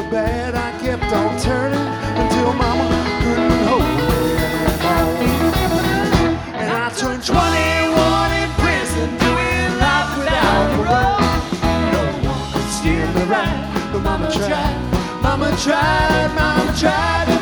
bad I kept on turning until mama couldn't hold me anymore. And I turned 21 in prison, doing life without parole. No one could steer me right, but mama tried, mama tried, mama tried.